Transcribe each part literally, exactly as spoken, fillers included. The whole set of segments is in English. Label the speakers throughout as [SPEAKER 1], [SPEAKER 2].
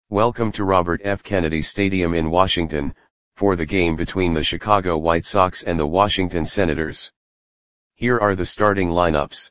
[SPEAKER 1] Welcome to Robert F. Kennedy Stadium in Washington, for the game between the Chicago White Sox and the Washington Senators. Here are the starting lineups.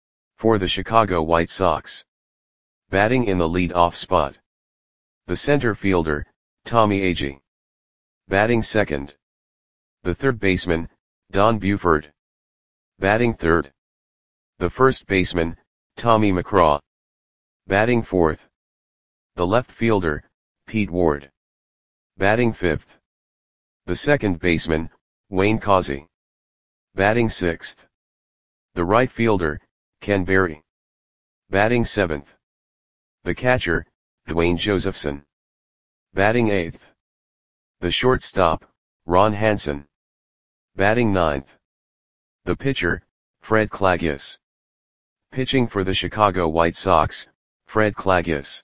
[SPEAKER 1] For the Chicago White Sox. Batting in the lead-off spot. The center fielder, Tommy Agee. Batting second. The third baseman, Don Buford. Batting third. The first baseman, Tommy McCraw. Batting fourth. The left fielder, Pete Ward. Batting fifth. The second baseman, Wayne Causey. Batting sixth. The right fielder, Ken Berry. Batting seventh. The catcher, Dwayne Josephson. Batting eighth. The shortstop, Ron Hansen. Batting ninth. The pitcher, Fred Clagius. Pitching for the Chicago White Sox, Fred Clagius.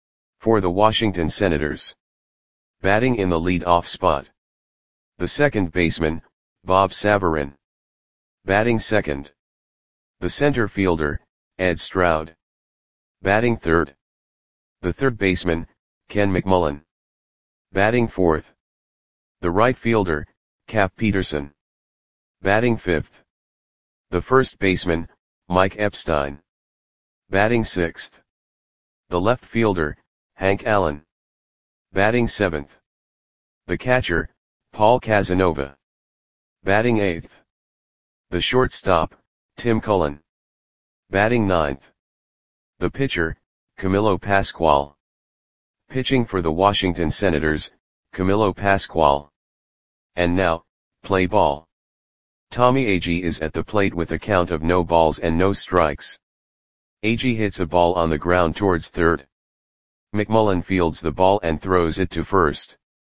[SPEAKER 1] For the Washington Senators. Batting in the lead-off spot. The second baseman, Bob Savarin. Batting second. The center fielder, Ed Stroud. Batting third. The third baseman, Ken McMullen. Batting fourth. The right fielder, Cap Peterson. Batting fifth. The first baseman, Mike Epstein. Batting sixth. The left fielder, Hank Allen. Batting seventh. The catcher, Paul Casanova. Batting eighth. The shortstop, Tim Cullen. Batting ninth. The pitcher, Camilo Pascual. Pitching for the Washington Senators, Camilo Pascual. And now, play ball. Tommy Agee is at the plate with a count of no balls and no strikes. Agee hits a ball on the ground towards third. McMullen fields the ball and throws it to first.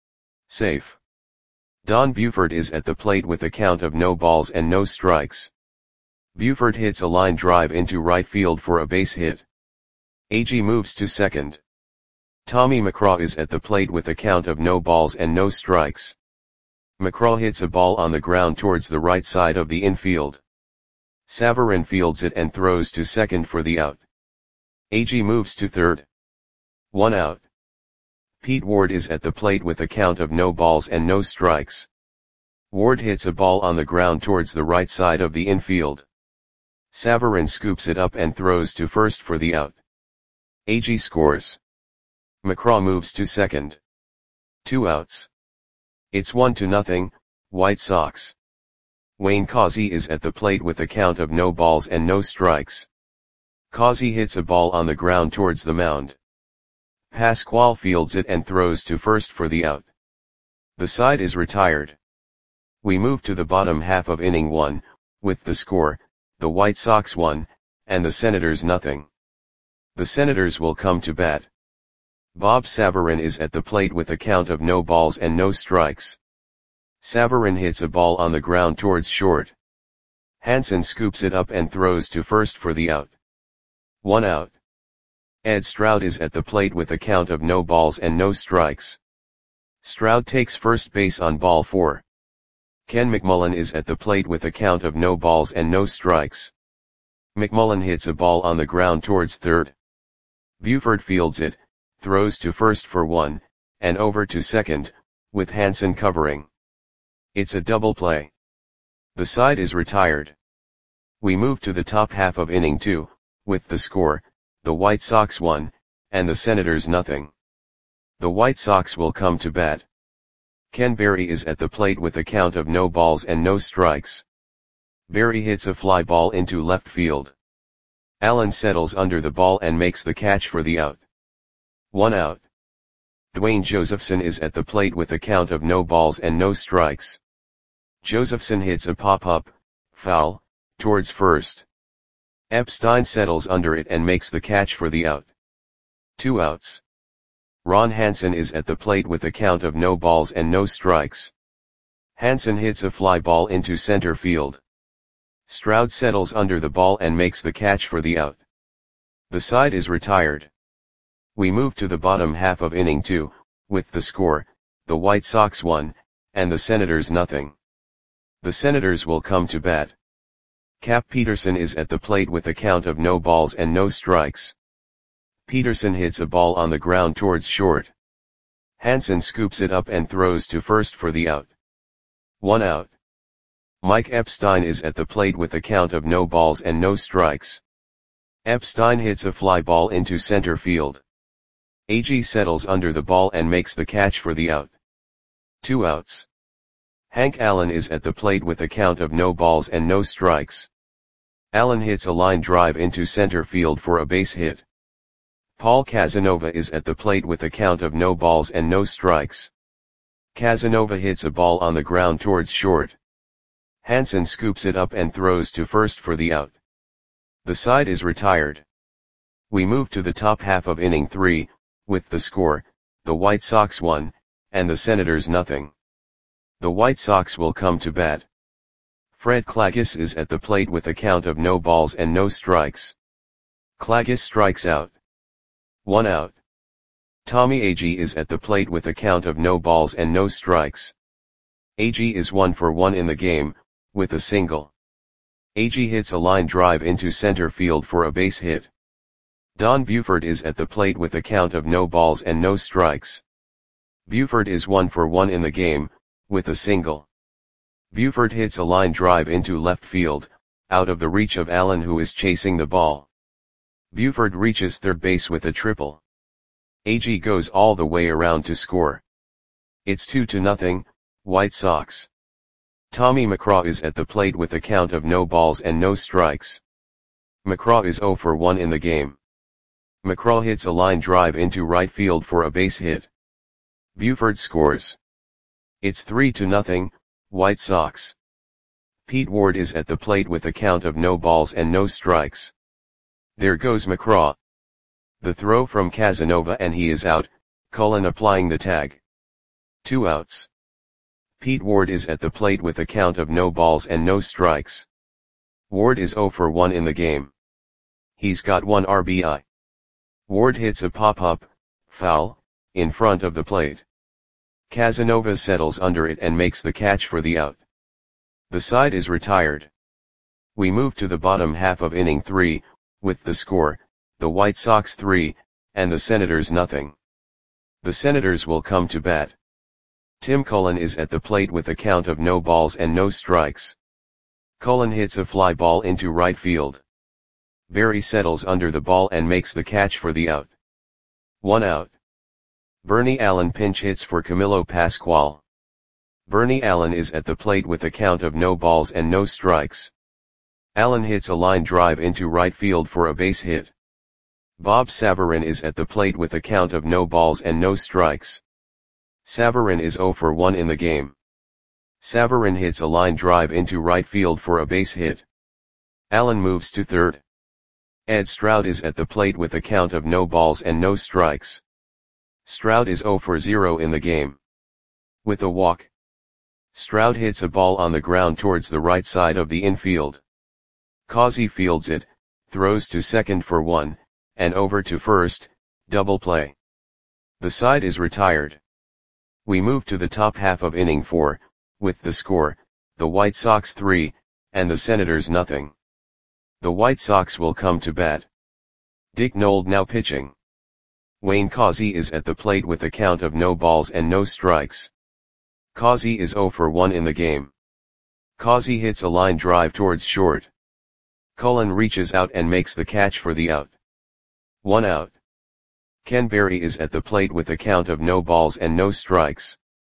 [SPEAKER 1] Safe. Don Buford is at the plate with a count of no balls and no strikes. Buford hits a line drive into right field for a base hit. Agee moves to second. Tommy McCraw is at the plate with a count of no balls and no strikes. McCraw hits a ball on the ground towards the right side of the infield. Savarin fields it and throws to second for the out. Agee moves to third. One out. Pete Ward is at the plate with a count of no balls and no strikes. Ward hits a ball on the ground towards the right side of the infield. Savarin scoops it up and throws to first for the out. Agee scores. McCraw moves to second. Two outs. It's one to nothing, White Sox. Wayne Causey is at the plate with a count of no balls and no strikes. Causey hits a ball on the ground towards the mound. Pascual fields it and throws to first for the out. The side is retired. We move to the bottom half of inning one, with the score, the White Sox one, and the Senators nothing. The Senators will come to bat. Bob Savarin is at the plate with a count of no balls and no strikes. Savarin hits a ball on the ground towards short. Hansen scoops it up and throws to first for the out. One out. Ed Stroud is at the plate with a count of no balls and no strikes. Stroud takes first base on ball four. Ken McMullen is at the plate with a count of no balls and no strikes. McMullen hits a ball on the ground towards third. Buford fields it, throws to first for one, and over to second, with Hansen covering. It's a double play. The side is retired. We move to the top half of inning two, with the score, the White Sox one, and the Senators nothing. The White Sox will come to bat. Ken Berry is at the plate with a count of no balls and no strikes. Berry hits a fly ball into left field. Allen settles under the ball and makes the catch for the out. One out. Dwayne Josephson is at the plate with a count of no balls and no strikes. Josephson hits a pop-up, foul, towards first. Epstein settles under it and makes the catch for the out. Two outs. Ron Hansen is at the plate with a count of no balls and no strikes. Hansen hits a fly ball into center field. Stroud settles under the ball and makes the catch for the out. The side is retired. We move to the bottom half of inning two, with the score, the White Sox one, and the Senators nothing. The Senators will come to bat. Cap Peterson is at the plate with a count of no balls and no strikes. Peterson hits a ball on the ground towards short. Hansen scoops it up and throws to first for the out. One out. Mike Epstein is at the plate with a count of no balls and no strikes. Epstein hits a fly ball into center field. Agee settles under the ball and makes the catch for the out. Two outs. Hank Allen is at the plate with a count of no balls and no strikes. Allen hits a line drive into center field for a base hit. Paul Casanova is at the plate with a count of no balls and no strikes. Casanova hits a ball on the ground towards short. Hansen scoops it up and throws to first for the out. The side is retired. We move to the top half of inning three, with the score, the White Sox one, and the Senators nothing. The White Sox will come to bat. Fred Klages is at the plate with a count of no balls and no strikes. Klages strikes out. One out. Tommy Agee is at the plate with a count of no balls and no strikes. Agee is one for one in the game, with a single. Agee hits a line drive into center field for a base hit. Don Buford is at the plate with a count of no balls and no strikes. Buford is one for one in the game, with a single. Buford hits a line drive into left field, out of the reach of Allen who is chasing the ball. Buford reaches third base with a triple. Agee goes all the way around to score. It's two to nothing, White Sox. Tommy McCraw is at the plate with a count of no balls and no strikes. McCraw is zero for one in the game. McCraw hits a line drive into right field for a base hit. Buford scores. It's three to nothing, White Sox. Pete Ward is at the plate with a count of no balls and no strikes. There goes McCraw. The throw from Casanova and he is out, Cullen applying the tag. Two outs. Pete Ward is at the plate with a count of no balls and no strikes. Ward is zero for one in the game. He's got one R B I. Ward hits a pop-up, foul, in front of the plate. Casanova settles under it and makes the catch for the out. The side is retired. We move to the bottom half of inning three, with the score, the White Sox three, and the Senators nothing. The Senators will come to bat. Tim Cullen is at the plate with a count of no balls and no strikes. Cullen hits a fly ball into right field. Berry settles under the ball and makes the catch for the out. One out. Bernie Allen pinch hits for Camilo Pascual. Bernie Allen is at the plate with a count of no balls and no strikes. Allen hits a line drive into right field for a base hit. Bob Savarin is at the plate with a count of no balls and no strikes. Savarin is zero for one in the game. Savarin hits a line drive into right field for a base hit. Allen moves to third. Ed Stroud is at the plate with a count of no balls and no strikes. Stroud is zero for zero in the game. With a walk. Stroud hits a ball on the ground towards the right side of the infield. Causey fields it, throws to second for one, and over to first, double play. The side is retired. We move to the top half of inning four, with the score, the White Sox three, and the Senators nothing. The White Sox will come to bat. Dick Nold now pitching. Wayne Causey is at the plate with a count of no balls and no strikes. Causey is zero for one in the game. Causey hits a line drive towards short. Cullen reaches out and makes the catch for the out. One out. Ken Berry is at the plate with a count of no balls and no strikes.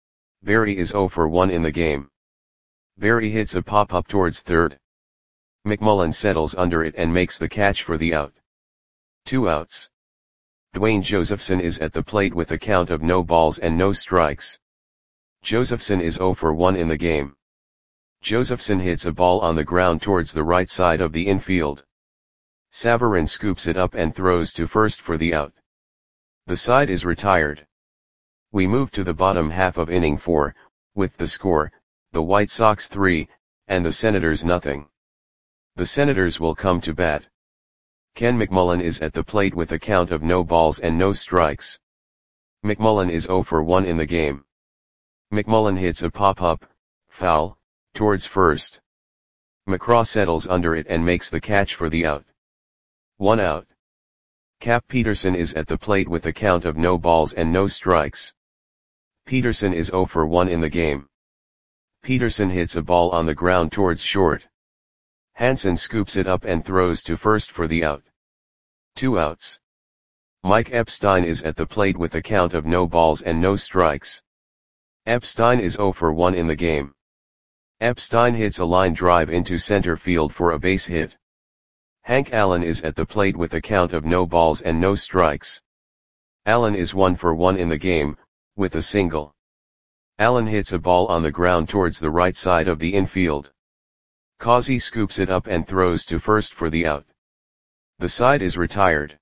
[SPEAKER 1] Berry is zero for one in the game. Berry hits a pop-up towards third. McMullen settles under it and makes the catch for the out. Two outs. Dwayne Josephson is at the plate with a count of no balls and no strikes. Josephson is zero for one in the game. Josephson hits a ball on the ground towards the right side of the infield. Savarin scoops it up and throws to first for the out. The side is retired. We move to the bottom half of inning four, with the score, the White Sox three, and the Senators nothing. The Senators will come to bat. Ken McMullen is at the plate with a count of no balls and no strikes. McMullen is zero for one in the game. McMullen hits a pop-up, foul, towards first. McCraw settles under it and makes the catch for the out. One out. Cap Peterson is at the plate with a count of no balls and no strikes. Peterson is zero for one in the game. Peterson hits a ball on the ground towards short. Hansen scoops it up and throws to first for the out. Two outs. Mike Epstein is at the plate with a count of no balls and no strikes. Epstein is zero for one in the game. Epstein hits a line drive into center field for a base hit. Hank Allen is at the plate with a count of no balls and no strikes. Allen is one for one in the game, with a single. Allen hits a ball on the ground towards the right side of the infield. Causey scoops it up and throws to first for the out. The side is retired.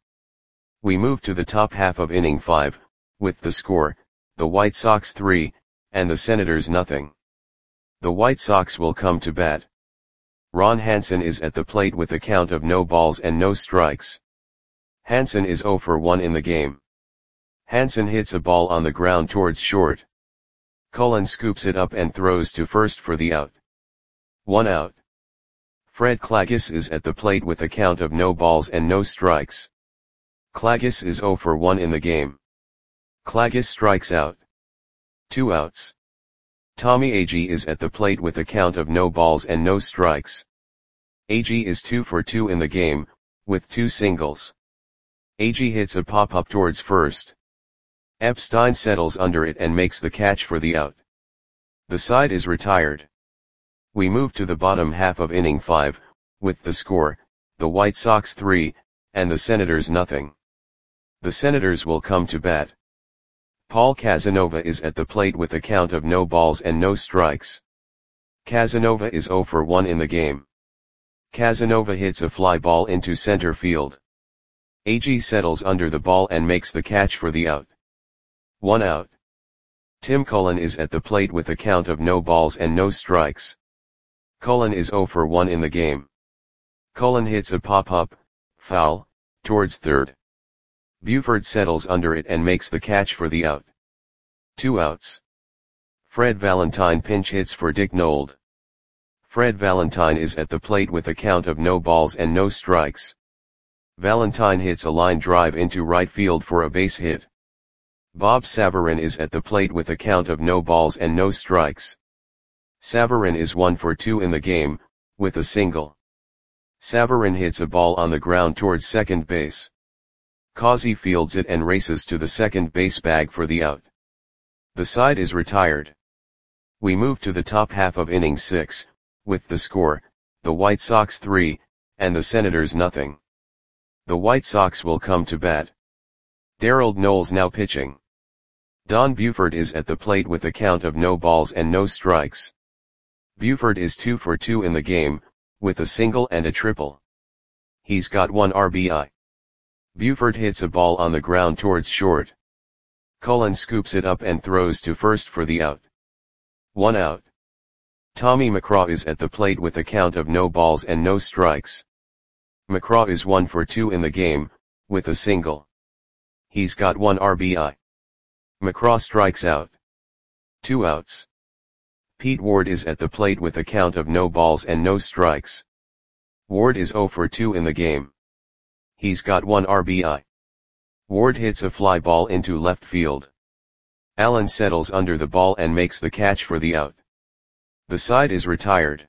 [SPEAKER 1] We move to the top half of inning five, with the score, the White Sox three, and the Senators nothing. The White Sox will come to bat. Ron Hansen is at the plate with a count of no balls and no strikes. Hansen is zero for one in the game. Hansen hits a ball on the ground towards short. Cullen scoops it up and throws to first for the out. One out. Fred Klages is at the plate with a count of no balls and no strikes. Klages is zero for one in the game. Klages strikes out. Two outs. Tommy Agee is at the plate with a count of no balls and no strikes. Agee is two for two in the game, with two singles. Agee hits a pop-up towards first. Epstein settles under it and makes the catch for the out. The side is retired. We move to the bottom half of inning five, with the score, the White Sox three, and the Senators nothing. The Senators will come to bat. Paul Casanova is at the plate with a count of no balls and no strikes. Casanova is zero for one in the game. Casanova hits a fly ball into center field. Agee settles under the ball and makes the catch for the out. One out. Tim Cullen is at the plate with a count of no balls and no strikes. Cullen is zero for one in the game. Cullen hits a pop-up, foul, towards third. Buford settles under it and makes the catch for the out. Two outs. Fred Valentine pinch hits for Dick Nold. Fred Valentine is at the plate with a count of no balls and no strikes. Valentine hits a line drive into right field for a base hit. Bob Savarin is at the plate with a count of no balls and no strikes. Savarin is one for two in the game, with a single. Savarin hits a ball on the ground towards second base. Causey fields it and races to the second base bag for the out. The side is retired. We move to the top half of inning six, with the score, the White Sox three, and the Senators nothing. The White Sox will come to bat. Darrell Knowles now pitching. Don Buford is at the plate with a count of no balls and no strikes. Buford is two for two in the game, with a single and a triple. He's got one R B I. Buford hits a ball on the ground towards short. Cullen scoops it up and throws to first for the out. One out. Tommy McCraw is at the plate with a count of no balls and no strikes. McCraw is one for two in the game, with a single. He's got one R B I. McCraw strikes out. Two outs. Pete Ward is at the plate with a count of no balls and no strikes. Ward is zero for two in the game. He's got one R B I. Ward hits a fly ball into left field. Allen settles under the ball and makes the catch for the out. The side is retired.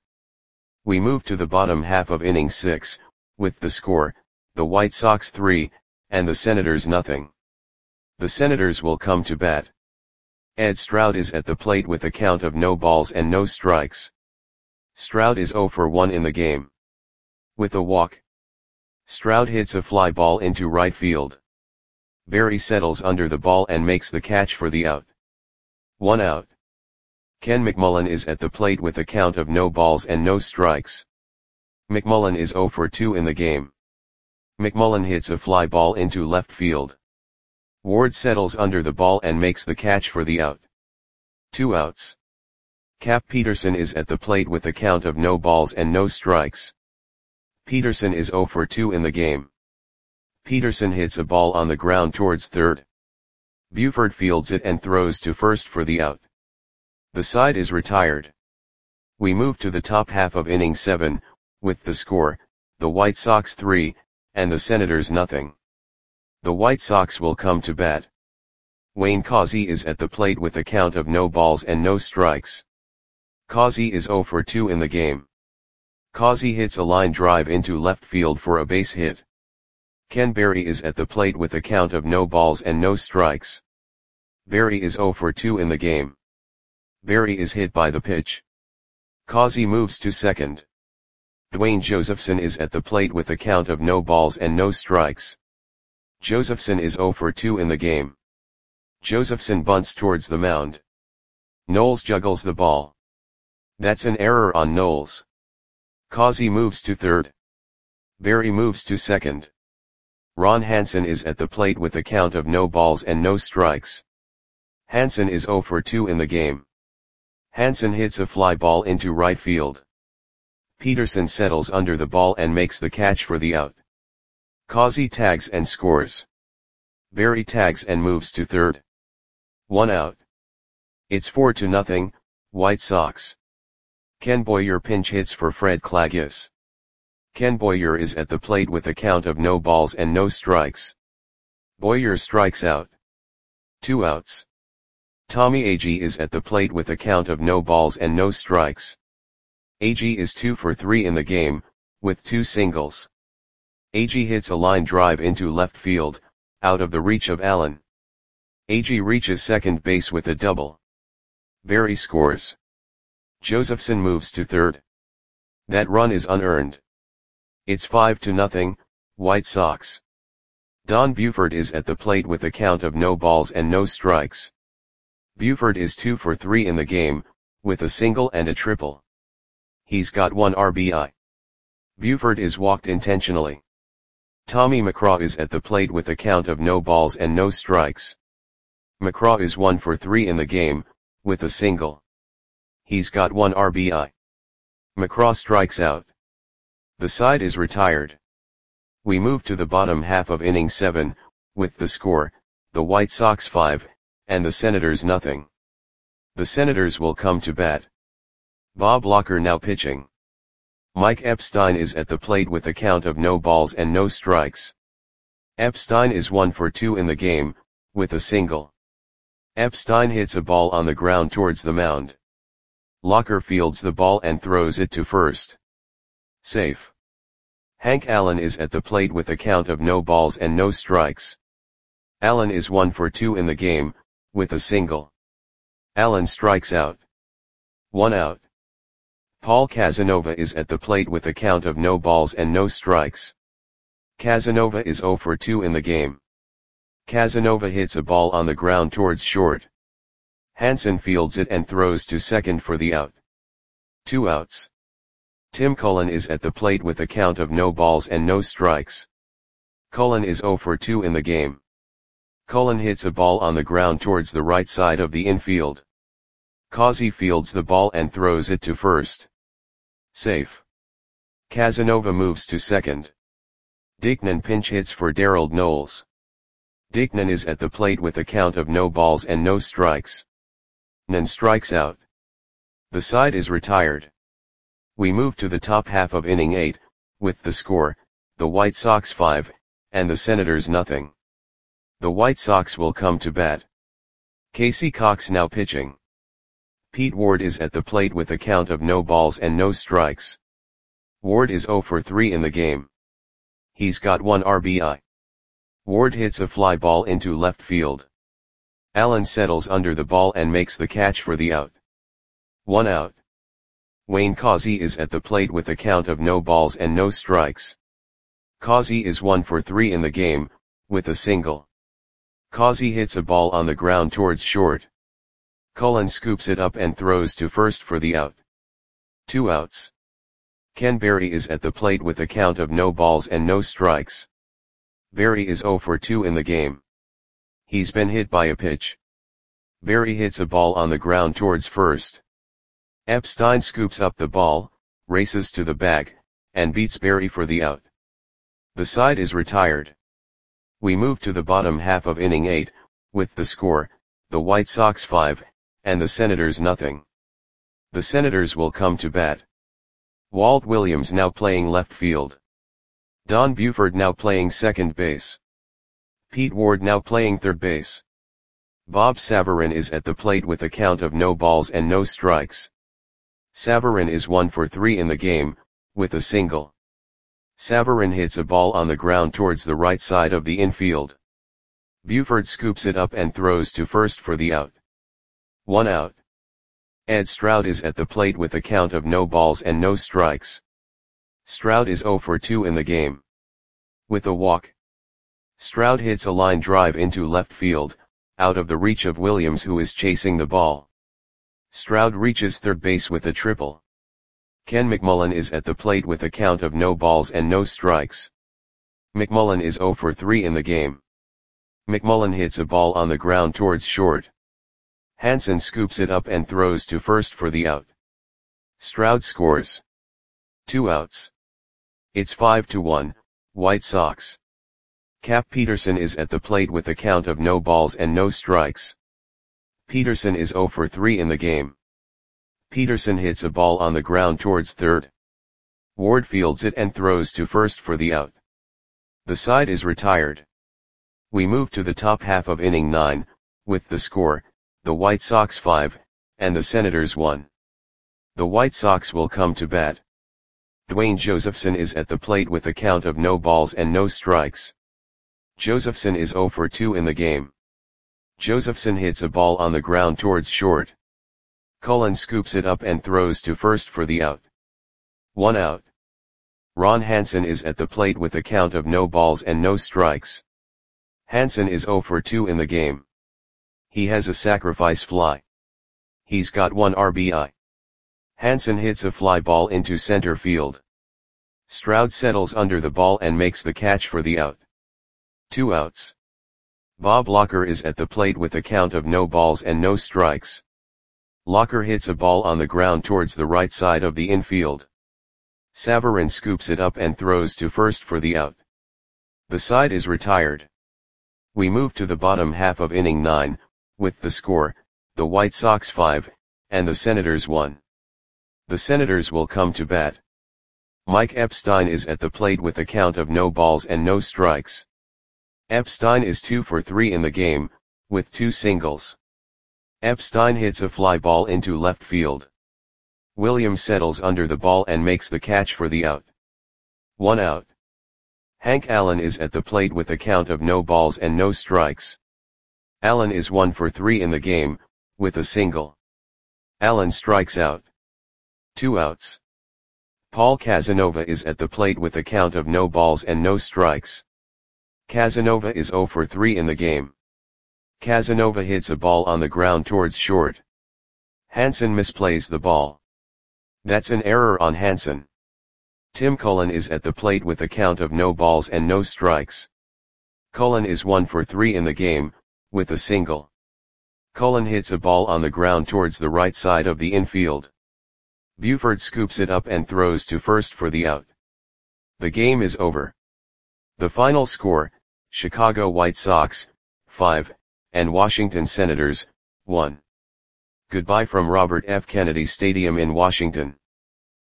[SPEAKER 1] We move to the bottom half of inning six, with the score, the White Sox three, and the Senators nothing. The Senators will come to bat. Ed Stroud is at the plate with a count of no balls and no strikes. Stroud is zero for one in the game. With a walk. Stroud hits a fly ball into right field. Barry settles under the ball and makes the catch for the out. One out. Ken McMullen is at the plate with a count of no balls and no strikes. McMullen is zero for two in the game. McMullen hits a fly ball into left field. Ward settles under the ball and makes the catch for the out. Two outs. Cap Peterson is at the plate with a count of no balls and no strikes. Peterson is zero for two in the game. Peterson hits a ball on the ground towards third. Buford fields it and throws to first for the out. The side is retired. We move to the top half of inning seven, with the score, the White Sox three, and the Senators nothing. The White Sox will come to bat. Wayne Causey is at the plate with a count of no balls and no strikes. Causey is oh for two in the game. Causey hits a line drive into left field for a base hit. Ken Berry is at the plate with a count of no balls and no strikes. Berry is oh for two in the game. Berry is hit by the pitch. Causey moves to second. Dwayne Josephson is at the plate with a count of no balls and no strikes. Josephson is oh for two in the game. Josephson bunts towards the mound. Knowles juggles the ball. That's an error on Knowles. Causey moves to third. Berry moves to second. Ron Hansen is at the plate with a count of no balls and no strikes. Hansen is oh for two in the game. Hansen hits a fly ball into right field. Peterson settles under the ball and makes the catch for the out. Causey tags and scores. Berry tags and moves to third. One out. It's four to nothing, White Sox. Ken Boyer pinch hits for Fred Klages. Ken Boyer is at the plate with a count of no balls and no strikes. Boyer strikes out. Two outs. Tommy Agee is at the plate with a count of no balls and no strikes. Agee is two for three in the game, with two singles. Agee hits a line drive into left field, out of the reach of Allen. Agee reaches second base with a double. Berry scores. Josephson moves to third. That run is unearned. It's five to nothing, White Sox. Don Buford is at the plate with a count of no balls and no strikes. Buford is two for three in the game, with a single and a triple. He's got one R B I. Buford is walked intentionally. Tommy McCraw is at the plate with a count of no balls and no strikes. McCraw is one for three in the game, with a single. He's got one R B I. McCraw strikes out. The side is retired. We move to the bottom half of inning seven, with the score, the White Sox five, and the Senators nothing. The Senators will come to bat. Bob Locker now pitching. Mike Epstein is at the plate with a count of no balls and no strikes. Epstein is one for two in the game, with a single. Epstein hits a ball on the ground towards the mound. Locker fields the ball and throws it to first. Safe. Hank Allen is at the plate with a count of no balls and no strikes. Allen is one for two in the game, with a single. Allen strikes out. One out. Paul Casanova is at the plate with a count of no balls and no strikes. Casanova is oh for two in the game. Casanova hits a ball on the ground towards short. Hansen fields it and throws to second for the out. Two outs. Tim Cullen is at the plate with a count of no balls and no strikes. Cullen is oh for two in the game. Cullen hits a ball on the ground towards the right side of the infield. Causey fields the ball and throws it to first. Safe. Casanova moves to second. Dickman pinch hits for Darrell Knowles. Dickman is at the plate with a count of no balls and no strikes. Nan strikes out. The side is retired. We move to the top half of inning eight, with the score, the White Sox five, and the Senators nothing. The White Sox will come to bat. Casey Cox now pitching. Pete Ward is at the plate with a count of no balls and no strikes. Ward is oh for three in the game. He's got one R B I. Ward hits a fly ball into left field. Allen settles under the ball and makes the catch for the out. One out. Wayne Causey is at the plate with a count of no balls and no strikes. Causey is one for three in the game, with a single. Causey hits a ball on the ground towards short. Cullen scoops it up and throws to first for the out. Two outs. Ken Berry is at the plate with a count of no balls and no strikes. Berry is oh for two in the game. He's been hit by a pitch. Berry hits a ball on the ground towards first. Epstein scoops up the ball, races to the bag, and beats Berry for the out. The side is retired. We move to the bottom half of inning eight, with the score, the White Sox five, and the Senators nothing. The Senators will come to bat. Walt Williams now playing left field. Don Buford now playing second base. Pete Ward now playing third base. Bob Savarin is at the plate with a count of no balls and no strikes. Savarin is one for three in the game, with a single. Savarin hits a ball on the ground towards the right side of the infield. Buford scoops it up and throws to first for the out. One out. Ed Stroud is at the plate with a count of no balls and no strikes. Stroud is zero for two in the game. With a walk. Stroud hits a line drive into left field, out of the reach of Williams, who is chasing the ball. Stroud reaches third base with a triple. Ken McMullen is at the plate with a count of no balls and no strikes. McMullen is zero for three in the game. McMullen hits a ball on the ground towards short. Hansen scoops it up and throws to first for the out. Stroud scores. Two outs. It's five to one, White Sox. Cap Peterson is at the plate with a count of no balls and no strikes. Peterson is zero for three in the game. Peterson hits a ball on the ground towards third. Ward fields it and throws to first for the out. The side is retired. We move to the top half of inning nine, with the score, the White Sox five, and the Senators one. The White Sox will come to bat. Dwayne Josephson is at the plate with a count of no balls and no strikes. Josephson is zero for two in the game. Josephson hits a ball on the ground towards short. Cullen scoops it up and throws to first for the out. One out. Ron Hansen is at the plate with a count of no balls and no strikes. Hansen is zero for two in the game. He has a sacrifice fly. He's got one R B I. Hansen hits a fly ball into center field. Stroud settles under the ball and makes the catch for the out. Two outs. Bob Locker is at the plate with a count of no balls and no strikes. Locker hits a ball on the ground towards the right side of the infield. Savarin scoops it up and throws to first for the out. The side is retired. We move to the bottom half of inning nine, with the score, the White Sox five, and the Senators one. The Senators will come to bat. Mike Epstein is at the plate with a count of no balls and no strikes. Epstein is two for three in the game, with two singles. Epstein hits a fly ball into left field. Williams settles under the ball and makes the catch for the out. One out. Hank Allen is at the plate with a count of no balls and no strikes. Allen is one for three in the game, with a single. Allen strikes out. Two outs. Paul Casanova is at the plate with a count of no balls and no strikes. Casanova is zero for three in the game. Casanova hits a ball on the ground towards short. Hansen misplays the ball. That's an error on Hansen. Tim Cullen is at the plate with a count of no balls and no strikes. Cullen is one for three in the game, with a single. Cullen hits a ball on the ground towards the right side of the infield. Buford scoops it up and throws to first for the out. The game is over. The final score, Chicago White Sox, five, and Washington Senators, one. Goodbye from Robert F. Kennedy Stadium in Washington.